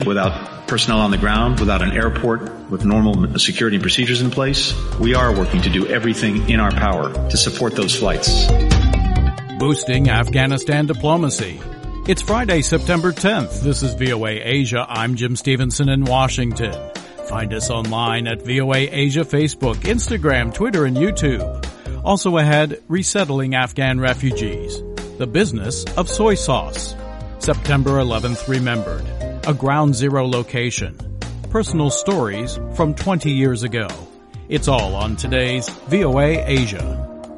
Without personnel on the ground, without an airport with normal security and procedures in place, we are working to do everything in our power to support those flights. Boosting Afghanistan diplomacy. It's Friday, September 10th. This is VOA Asia. I'm Jim Stevenson in Washington. Find us online at VOA Asia Facebook, Instagram, Twitter, and YouTube. Also ahead, resettling Afghan refugees. The business of soy sauce. September 11th remembered. A ground zero location. Personal stories from 20 years ago. It's all on today's VOA Asia.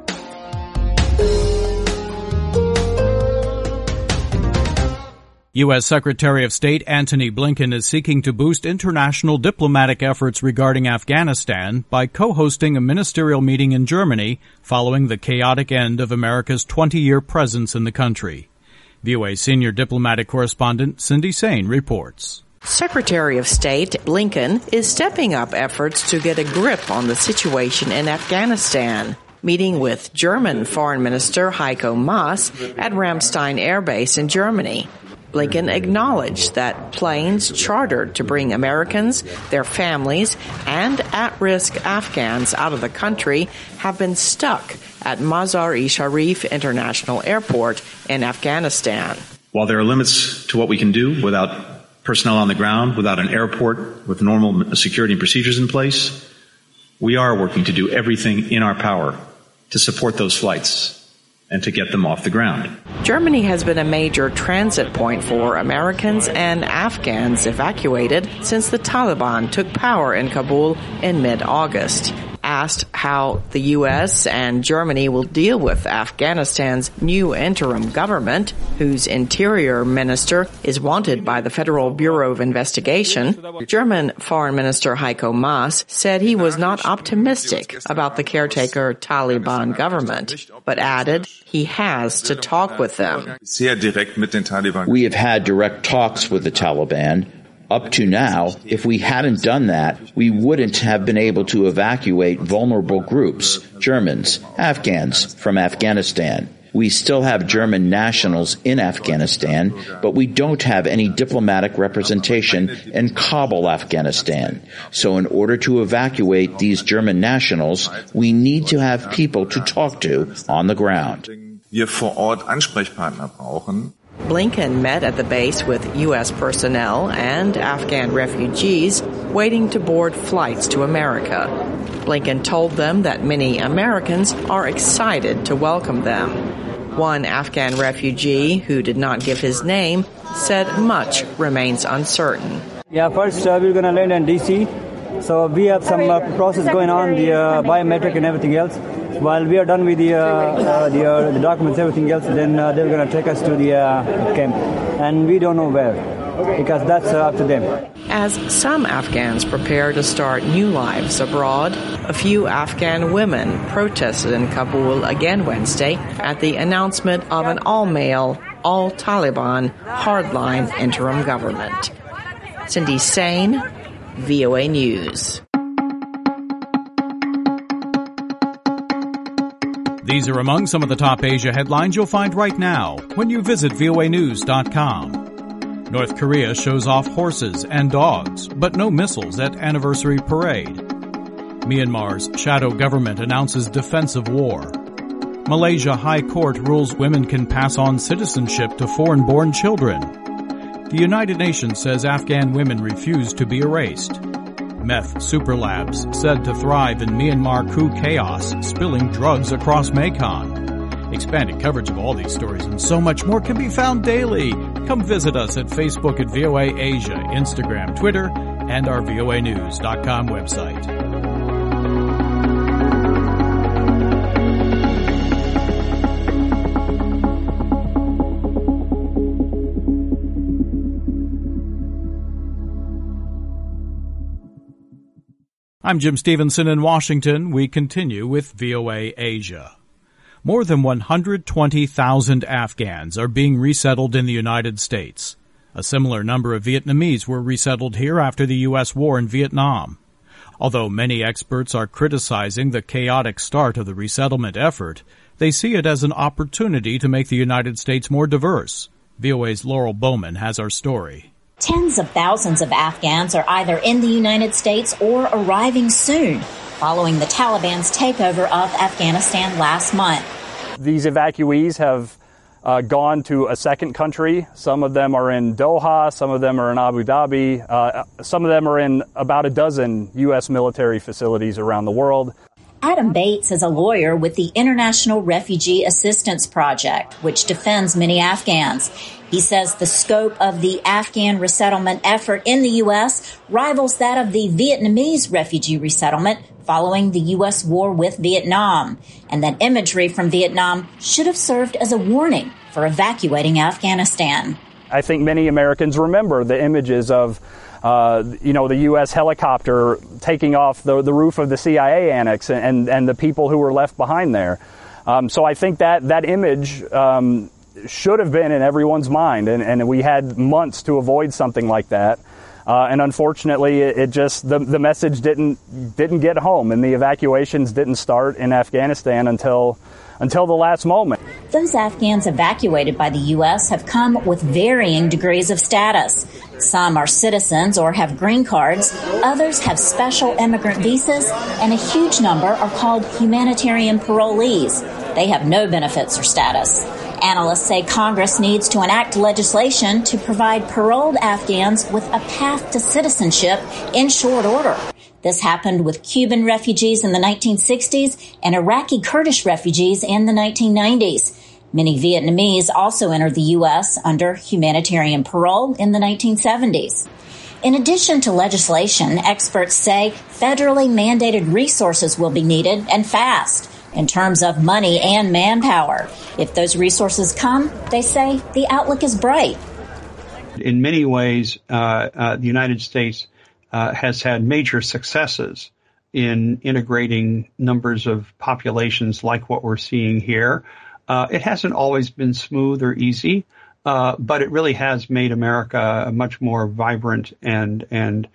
U.S. Secretary of State Antony Blinken is seeking to boost international diplomatic efforts regarding Afghanistan by co-hosting a ministerial meeting in Germany following the chaotic end of America's 20-year presence in the country. VOA senior diplomatic correspondent Cindy Sain reports. Secretary of State Blinken is stepping up efforts to get a grip on the situation in Afghanistan, meeting with German Foreign Minister Heiko Maas at Ramstein Air Base in Germany. Blinken acknowledged that planes chartered to bring Americans, their families, and at-risk Afghans out of the country have been stuck at Mazar-e-Sharif International Airport in Afghanistan. While there are limits to what we can do without personnel on the ground, without an airport with normal security and procedures in place, we are working to do everything in our power to support those flights and to get them off the ground. Germany has been a major transit point for Americans and Afghans evacuated since the Taliban took power in Kabul in mid-August. Asked how the U.S. and Germany will deal with Afghanistan's new interim government, whose interior minister is wanted by the Federal Bureau of Investigation, German Foreign Minister Heiko Maas said he was not optimistic about the caretaker Taliban government, but added he has to talk with them. We have had direct talks with the Taliban. Up to now, if we hadn't done that, we wouldn't have been able to evacuate vulnerable groups, Germans, Afghans, from Afghanistan. We still have German nationals in Afghanistan, but we don't have any diplomatic representation in Kabul, Afghanistan. So in order to evacuate these German nationals, we need to have people to talk to on the ground. Blinken met at the base with U.S. personnel and Afghan refugees waiting to board flights to America. Blinken told them that many Americans are excited to welcome them. One Afghan refugee, who did not give his name, said much remains uncertain. First we're going to land in D.C., so we have some process going on, the biometric and everything else. While we are done with the documents, everything else, then they're going to take us to the camp. And we don't know where, because that's up to them. As some Afghans prepare to start new lives abroad, a few Afghan women protested in Kabul again Wednesday at the announcement of an all-male, all-Taliban, hardline interim government. Cindy Sain, VOA News. These are among some of the top Asia headlines you'll find right now when you visit voanews.com. North Korea shows off horses and dogs, but no missiles at anniversary parade. Myanmar's shadow government announces defensive war. Malaysia High Court rules women can pass on citizenship to foreign-born children. The United Nations says Afghan women refuse to be erased. Meth super labs said to thrive in Myanmar coup chaos, spilling drugs across Mekong. Expanded coverage of all these stories and so much more can be found daily. Come visit us at Facebook at VOA Asia, Instagram, Twitter, and our voanews.com website. I'm Jim Stevenson in Washington. We continue with VOA Asia. More than 120,000 Afghans are being resettled in the United States. A similar number of Vietnamese were resettled here after the U.S. war in Vietnam. Although many experts are criticizing the chaotic start of the resettlement effort, they see it as an opportunity to make the United States more diverse. VOA's Laurel Bowman has our story. Tens of thousands of Afghans are either in the United States or arriving soon, following the Taliban's takeover of Afghanistan last month. These evacuees have gone to a second country. Some of them are in Doha, some of them are in Abu Dhabi, some of them are in about a dozen U.S. military facilities around the world. Adam Bates is a lawyer with the International Refugee Assistance Project, which defends many Afghans. He says the scope of the Afghan resettlement effort in the U.S. rivals that of the Vietnamese refugee resettlement following the U.S. war with Vietnam, and that imagery from Vietnam should have served as a warning for evacuating Afghanistan. I think many Americans remember the images of the U.S. helicopter taking off the roof of the CIA annex and the people who were left behind there. So I think that image should have been in everyone's mind, and we had months to avoid something like that. And unfortunately, it just the message didn't get home, and the evacuations didn't start in Afghanistan until the last moment. Those Afghans evacuated by the U.S. have come with varying degrees of status. Some are citizens or have green cards. Others have special immigrant visas, and a huge number are called humanitarian parolees. They have no benefits or status. Analysts say Congress needs to enact legislation to provide paroled Afghans with a path to citizenship in short order. This happened with Cuban refugees in the 1960s and Iraqi Kurdish refugees in the 1990s. Many Vietnamese also entered the U.S. under humanitarian parole in the 1970s. In addition to legislation, experts say federally mandated resources will be needed and fast in terms of money and manpower. If those resources come, they say the outlook is bright. In many ways, the United States has had major successes in integrating numbers of populations like what we're seeing here. It hasn't always been smooth or easy, but it really has made America a much more vibrant and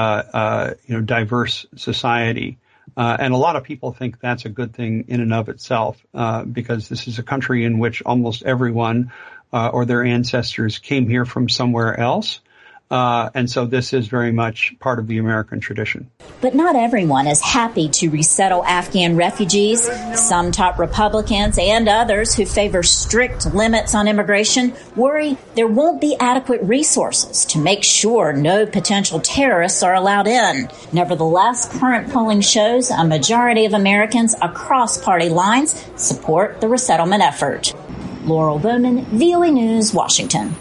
diverse society. And a lot of people think that's a good thing in and of itself, because this is a country in which almost everyone or their ancestors came here from somewhere else. And so this is very much part of the American tradition. But not everyone is happy to resettle Afghan refugees. Some top Republicans and others who favor strict limits on immigration worry there won't be adequate resources to make sure no potential terrorists are allowed in. Nevertheless, current polling shows a majority of Americans across party lines support the resettlement effort. Laurel Bowman, VOA News, Washington.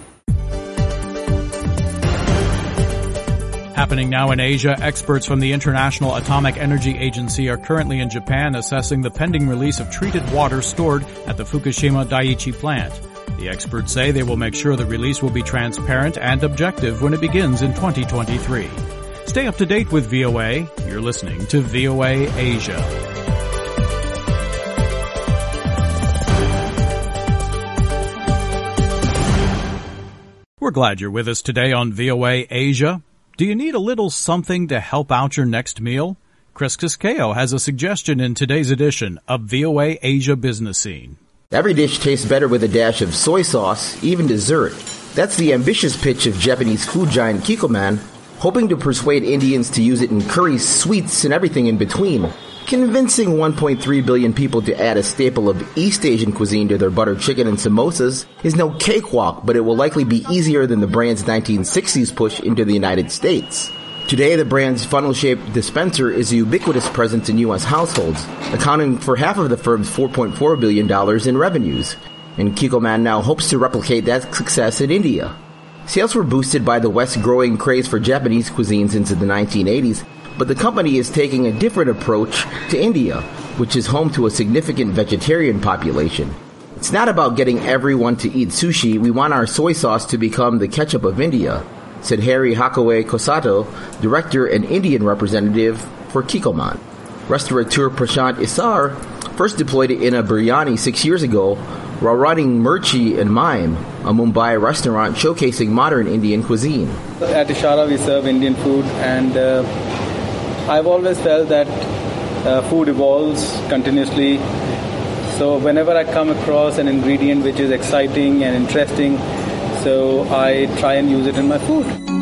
Happening now in Asia, experts from the International Atomic Energy Agency are currently in Japan assessing the pending release of treated water stored at the Fukushima Daiichi plant. The experts say they will make sure the release will be transparent and objective when it begins in 2023. Stay up to date with VOA. You're listening to VOA Asia. We're glad you're with us today on VOA Asia. Do you need a little something to help out your next meal? Chris Casqueo has a suggestion in today's edition of VOA Asia Business Scene. Every dish tastes better with a dash of soy sauce, even dessert. That's the ambitious pitch of Japanese food giant Kikkoman, hoping to persuade Indians to use it in curries, sweets, and everything in between. Convincing 1.3 billion people to add a staple of East Asian cuisine to their butter chicken and samosas is no cakewalk, but it will likely be easier than the brand's 1960s push into the United States. Today, the brand's funnel-shaped dispenser is a ubiquitous presence in U.S. households, accounting for half of the firm's $4.4 billion in revenues. And Kikkoman now hopes to replicate that success in India. Sales were boosted by the West's growing craze for Japanese cuisine since the 1980s, but the company is taking a different approach to India, which is home to a significant vegetarian population. It's not about getting everyone to eat sushi. We want our soy sauce to become the ketchup of India, said Harry Hakaway Kosato, director and Indian representative for Kikkoman. Restaurateur Prashant Isar first deployed it in a biryani 6 years ago while running Mirchi and Mime, a Mumbai restaurant showcasing modern Indian cuisine. At Ishara, we serve Indian food, and I've always felt that food evolves continuously. So whenever I come across an ingredient which is exciting and interesting, so I try and use it in my food.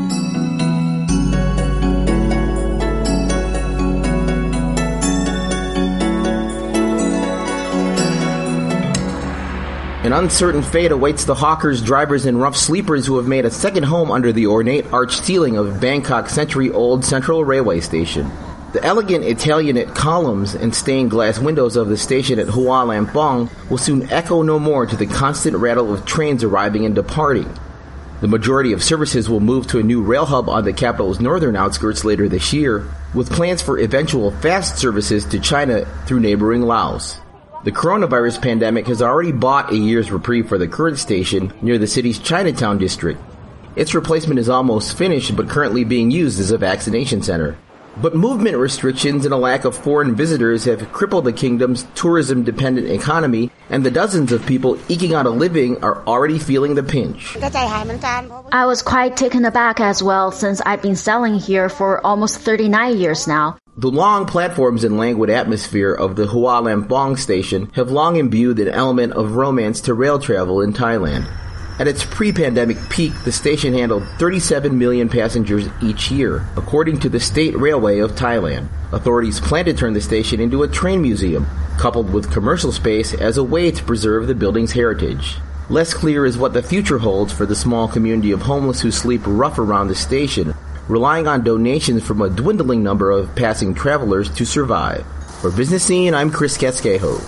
An uncertain fate awaits the hawkers, drivers, and rough sleepers who have made a second home under the ornate arched ceiling of Bangkok's century-old Central Railway Station. The elegant Italianate columns and stained glass windows of the station at Hua Lamphong will soon echo no more to the constant rattle of trains arriving and departing. The majority of services will move to a new rail hub on the capital's northern outskirts later this year, with plans for eventual fast services to China through neighboring Laos. The coronavirus pandemic has already bought a year's reprieve for the current station near the city's Chinatown district. Its replacement is almost finished but currently being used as a vaccination center. But movement restrictions and a lack of foreign visitors have crippled the kingdom's tourism-dependent economy, and the dozens of people eking out a living are already feeling the pinch. I was quite taken aback as well, since I've been selling here for almost 39 years now. The long platforms and languid atmosphere of the Hua Lamphong station have long imbued an element of romance to rail travel in Thailand. At its pre-pandemic peak, the station handled 37 million passengers each year, according to the State Railway of Thailand. Authorities plan to turn the station into a train museum, coupled with commercial space as a way to preserve the building's heritage. Less clear is what the future holds for the small community of homeless who sleep rough around the station, relying on donations from a dwindling number of passing travelers to survive. For Business Scene, I'm Chris Casquejo.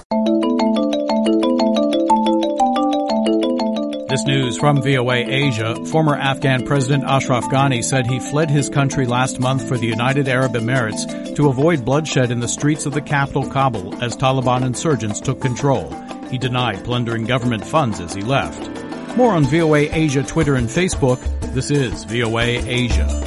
This news from VOA Asia. Former Afghan President Ashraf Ghani said he fled his country last month for the United Arab Emirates to avoid bloodshed in the streets of the capital Kabul as Taliban insurgents took control. He denied plundering government funds as he left. More on VOA Asia Twitter and Facebook. This is VOA Asia.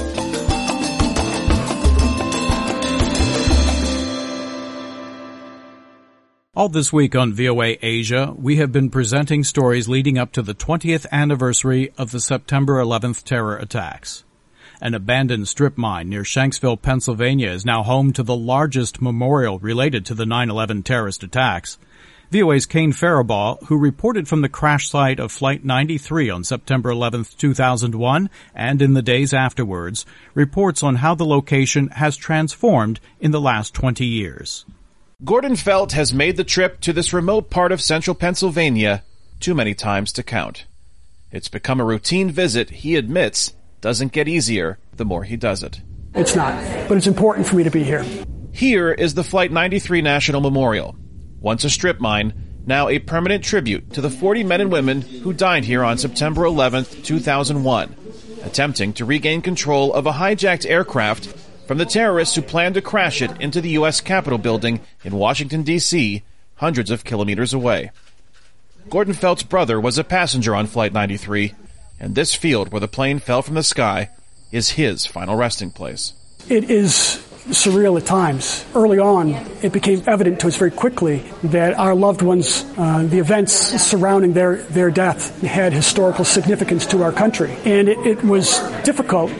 All this week on VOA Asia, we have been presenting stories leading up to the 20th anniversary of the September 11th terror attacks. An abandoned strip mine near Shanksville, Pennsylvania is now home to the largest memorial related to the 9/11 terrorist attacks. VOA's Kane Faribaugh, who reported from the crash site of Flight 93 on September 11th, 2001, and in the days afterwards, reports on how the location has transformed in the last 20 years. Gordon Felt has made the trip to this remote part of central Pennsylvania too many times to count. It's become a routine visit he admits doesn't get easier the more he does it. It's not, but it's important for me to be here. Here is the Flight 93 National Memorial. Once a strip mine, now a permanent tribute to the 40 men and women who died here on September 11th, 2001, attempting to regain control of a hijacked aircraft from the terrorists who planned to crash it into the U.S. Capitol building in Washington, D.C., hundreds of kilometers away. Gordon Felt's brother was a passenger on Flight 93, and this field where the plane fell from the sky is his final resting place. It is surreal at times. Early on, it became evident to us very quickly that our loved ones, the events surrounding their death had historical significance to our country. And it was difficult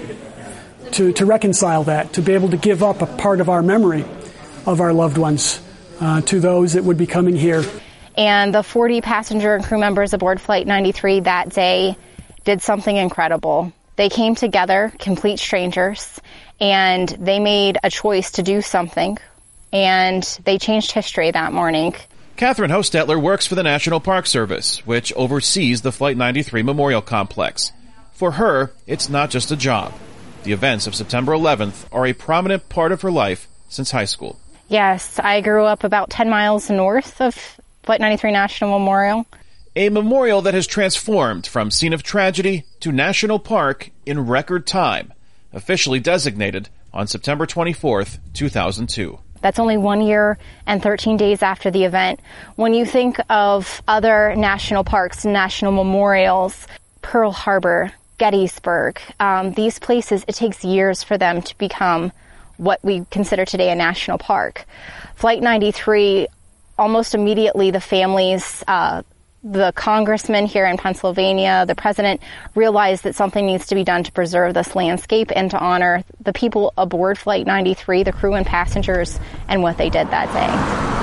to reconcile that, to be able to give up a part of our memory of our loved ones to those that would be coming here. And the 40 passenger and crew members aboard Flight 93 that day did something incredible. They came together, complete strangers, and they made a choice to do something, and they changed history that morning. Catherine Hostetler works for the National Park Service, which oversees the Flight 93 Memorial Complex. For her, it's not just a job. The events of September 11th are a prominent part of her life since high school. Yes, I grew up about 10 miles north of Flight 93 National Memorial. A memorial that has transformed from scene of tragedy to national park in record time, officially designated on September 24th, 2002. That's only 1 year and 13 days after the event. When you think of other national parks, national memorials, Pearl Harbor, Gettysburg, these places, it takes years for them to become what we consider today a national park. Flight 93, almost immediately the families, the congressman here in Pennsylvania, the president, realized that something needs to be done to preserve this landscape and to honor the people aboard Flight 93, the crew and passengers, and what they did that day.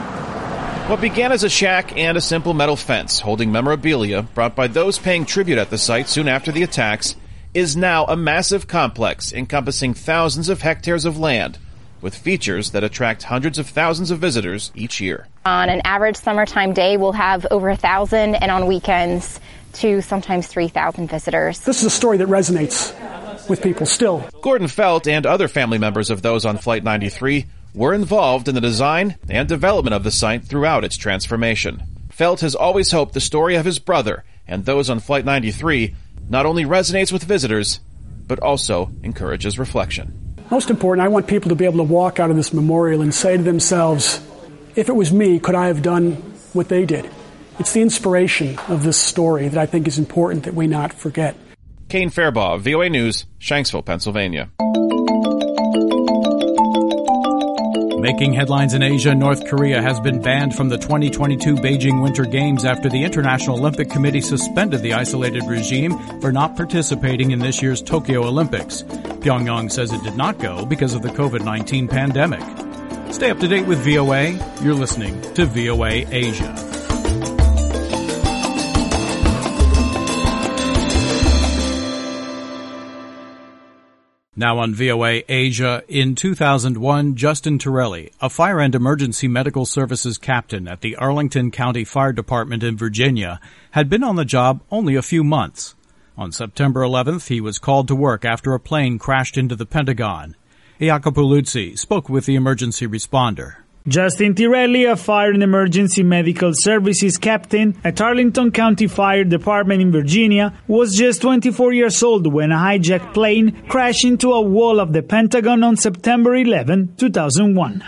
What began as a shack and a simple metal fence holding memorabilia brought by those paying tribute at the site soon after the attacks is now a massive complex encompassing thousands of hectares of land, with features that attract hundreds of thousands of visitors each year. On an average summertime day, we'll have over 1,000, and on weekends, 2, sometimes 3,000 visitors. This is a story that resonates with people still. Gordon Felt and other family members of those on Flight 93 were involved in the design and development of the site throughout its transformation. Felt has always hoped the story of his brother and those on Flight 93 not only resonates with visitors, but also encourages reflection. Most important, I want people to be able to walk out of this memorial and say to themselves, if it was me, could I have done what they did? It's the inspiration of this story that I think is important that we not forget. Kane Fairbaugh, VOA News, Shanksville, Pennsylvania. Making headlines in Asia, North Korea has been banned from the 2022 Beijing Winter Games after the International Olympic Committee suspended the isolated regime for not participating in this year's Tokyo Olympics. Pyongyang says it did not go because of the COVID-19 pandemic. Stay up to date with VOA. You're listening to VOA Asia. Now on VOA Asia, in 2001, Justin Torelli, a fire and emergency medical services captain at the Arlington County Fire Department in Virginia, had been on the job only a few months. On September 11th, he was called to work after a plane crashed into the Pentagon. Jacopo Luzzi spoke with the emergency responder. Justin Torelli, a fire and emergency medical services captain at Arlington County Fire Department in Virginia, was just 24 years old when a hijacked plane crashed into a wall of the Pentagon on September 11, 2001.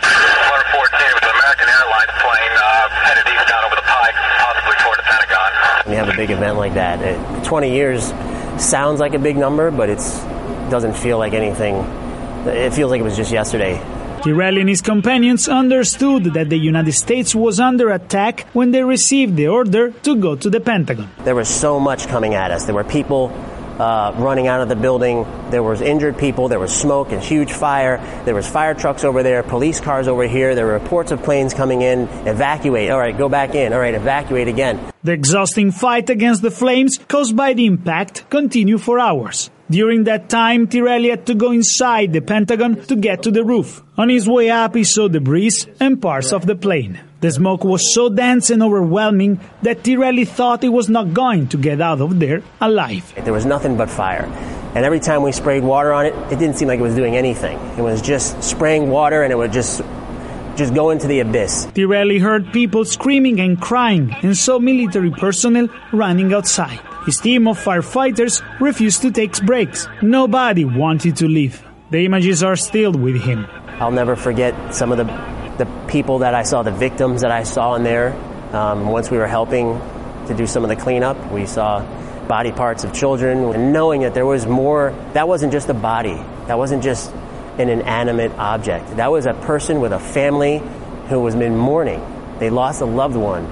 When you have a big event like that, 20 years sounds like a big number, but it doesn't feel like anything. It feels like it was just yesterday. Torelli and his companions understood that the United States was under attack when they received the order to go to the Pentagon. There was so much coming at us. There were people running out of the building. There was injured people. There was smoke and huge fire. There was fire trucks over there, police cars over here. There were reports of planes coming in. Evacuate. All right, go back in. All right, evacuate again. The exhausting fight against the flames caused by the impact continued for hours. During that time, Torelli had to go inside the Pentagon to get to the roof. On his way up, he saw debris and parts of the plane. The smoke was so dense and overwhelming that Torelli thought he was not going to get out of there alive. There was nothing but fire. And every time we sprayed water on it, it didn't seem like it was doing anything. It was just spraying water and it would just go into the abyss. Torelli heard people screaming and crying and saw military personnel running outside. His team of firefighters refused to take breaks. Nobody wanted to leave. The images are still with him. I'll never forget some of the people that I saw, the victims that I saw in there. Once we were helping to do some of the cleanup, we saw body parts of children. And knowing that there was more, that wasn't just a body. That wasn't just an inanimate object. That was a person with a family who was in mourning. They lost a loved one.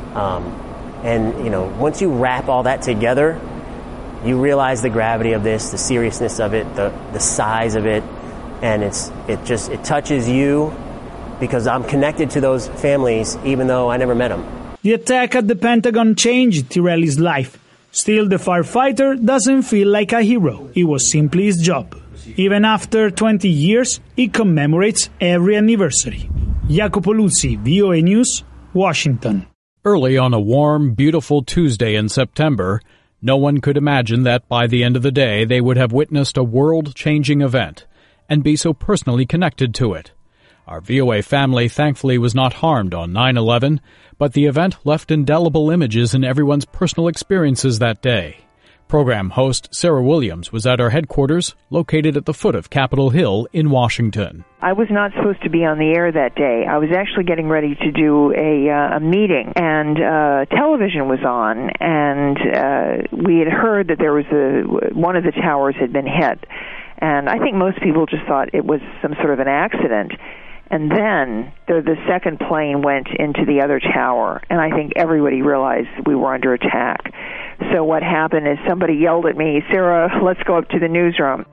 And, once you wrap all that together, you realize the gravity of this, the seriousness of it, the size of it, and it touches you because I'm connected to those families even though I never met them. The attack at the Pentagon changed Torelli's life. Still, the firefighter doesn't feel like a hero. It was simply his job. Even after 20 years, he commemorates every anniversary. Jacopo Luzzi, VOA News, Washington. Early on a warm, beautiful Tuesday in September, no one could imagine that by the end of the day they would have witnessed a world-changing event and be so personally connected to it. Our VOA family thankfully was not harmed on 9/11, but the event left indelible images in everyone's personal experiences that day. Program host Sarah Williams was at our headquarters, located at the foot of Capitol Hill in Washington. I was not supposed to be on the air that day. I was actually getting ready to do a meeting, and television was on, and we had heard that there was one of the towers had been hit. And I think most people just thought it was some sort of an accident. And then the second plane went into the other tower, and I think everybody realized we were under attack. So what happened is somebody yelled at me, "Sarah, let's go up to the newsroom."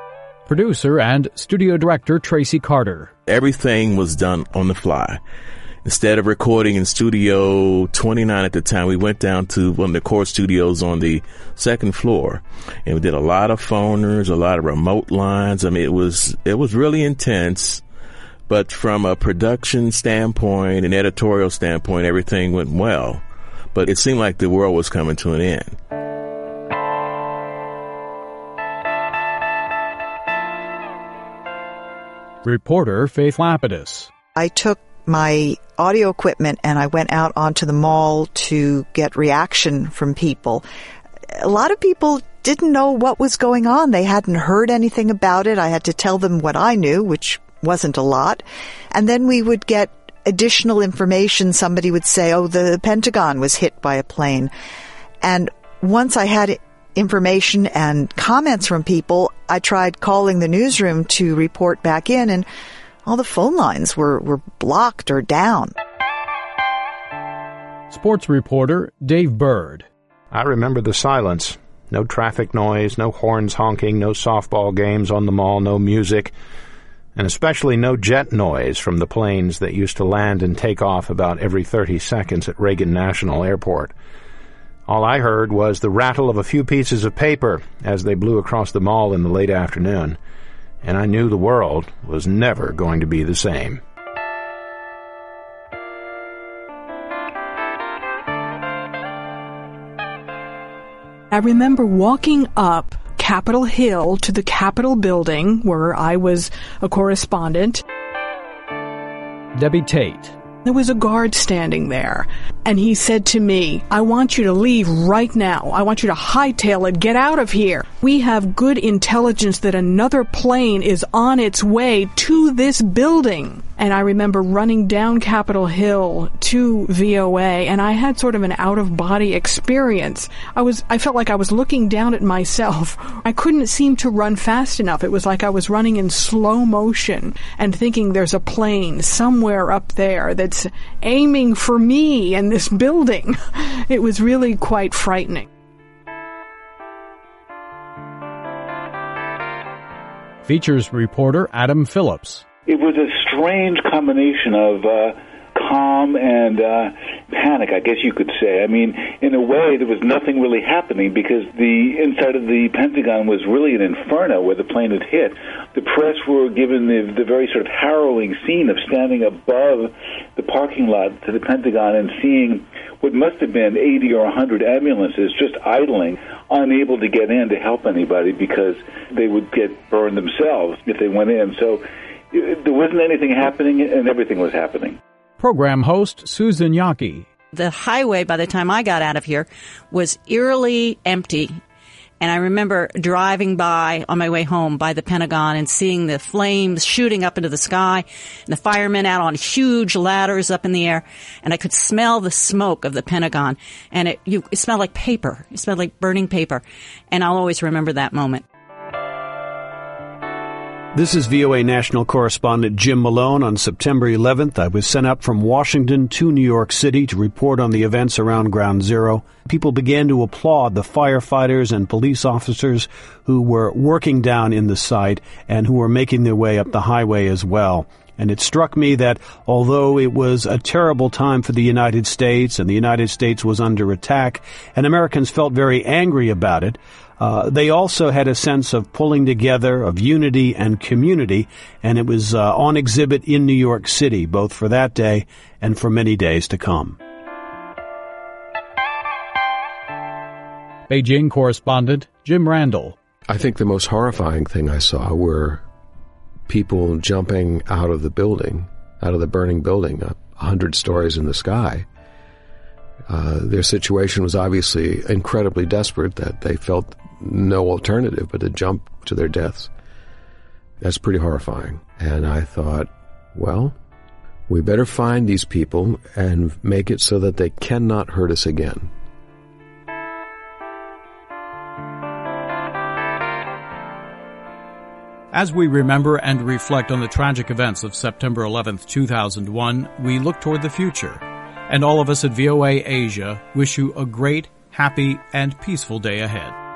Producer and studio director Tracy Carter. Everything was done on the fly. instead of recording in Studio 29 at the time, we went down to one of the court studios on the second floor, and we did a lot of phoners, a lot of remote lines. I mean, it was really intense, but from a production standpoint, an editorial standpoint, everything went well. But it seemed like the world was coming to an end. Reporter Faith Lapidus. I took my audio equipment and I went out onto the mall to get reaction from people. A lot of people didn't know what was going on. They hadn't heard anything about it. I had to tell them what I knew, which wasn't a lot. And then we would get additional information. Somebody would say, oh, the Pentagon was hit by a plane. And once I had information and comments from people, I tried calling the newsroom to report back in, and all the phone lines were blocked or down. Sports reporter Dave Bird. I remember the silence. No traffic noise, no horns honking, no softball games on the mall, no music, and especially no jet noise from the planes that used to land and take off about every 30 seconds at Reagan National Airport. All I heard was the rattle of a few pieces of paper as they blew across the mall in the late afternoon, and I knew the world was never going to be the same. I remember walking up Capitol Hill to the Capitol building where I was a correspondent. Debbie Tate. There was a guard standing there, and he said to me, I want you to leave right now. I want you to hightail it. Get out of here. We have good intelligence that another plane is on its way to this building. And I remember running down Capitol Hill to VOA, and I had sort of an out-of-body experience. I felt like I was looking down at myself. I couldn't seem to run fast enough. It was like I was running in slow motion and thinking there's a plane somewhere up there that's aiming for me and this building. It was really quite frightening. Features reporter Adam Phillips. It was a strange combination of calm and panic, I guess you could say. I mean, in a way, there was nothing really happening because the inside of the Pentagon was really an inferno where the plane had hit. The press were given the very sort of harrowing scene of standing above the parking lot to the Pentagon and seeing what must have been 80 or 100 ambulances just idling, unable to get in to help anybody because they would get burned themselves if they went in. So there wasn't anything happening, and everything was happening. Program host Susan Yockey. The highway, by the time I got out of here, was eerily empty. And I remember driving by on my way home by the Pentagon and seeing the flames shooting up into the sky and the firemen out on huge ladders up in the air. And I could smell the smoke of the Pentagon. And it smelled like paper. It smelled like burning paper. And I'll always remember that moment. This is VOA national correspondent Jim Malone. On September 11th, I was sent up from Washington to New York City to report on the events around Ground Zero. People began to applaud the firefighters and police officers who were working down in the site and who were making their way up the highway as well. And it struck me that although it was a terrible time for the United States and the United States was under attack and Americans felt very angry about it, they also had a sense of pulling together, of unity and community, and it was on exhibit in New York City, both for that day and for many days to come. Beijing correspondent Jim Randall. I think the most horrifying thing I saw were people jumping out of the building, out of the burning building, 100 stories in the sky. Their situation was obviously incredibly desperate that they felt no alternative but to jump to their deaths. That's pretty horrifying. And I thought, well, we better find these people and make it so that they cannot hurt us again. As we remember and reflect on the tragic events of September 11th, 2001, we look toward the future. And all of us at VOA Asia wish you a great, happy, and peaceful day ahead.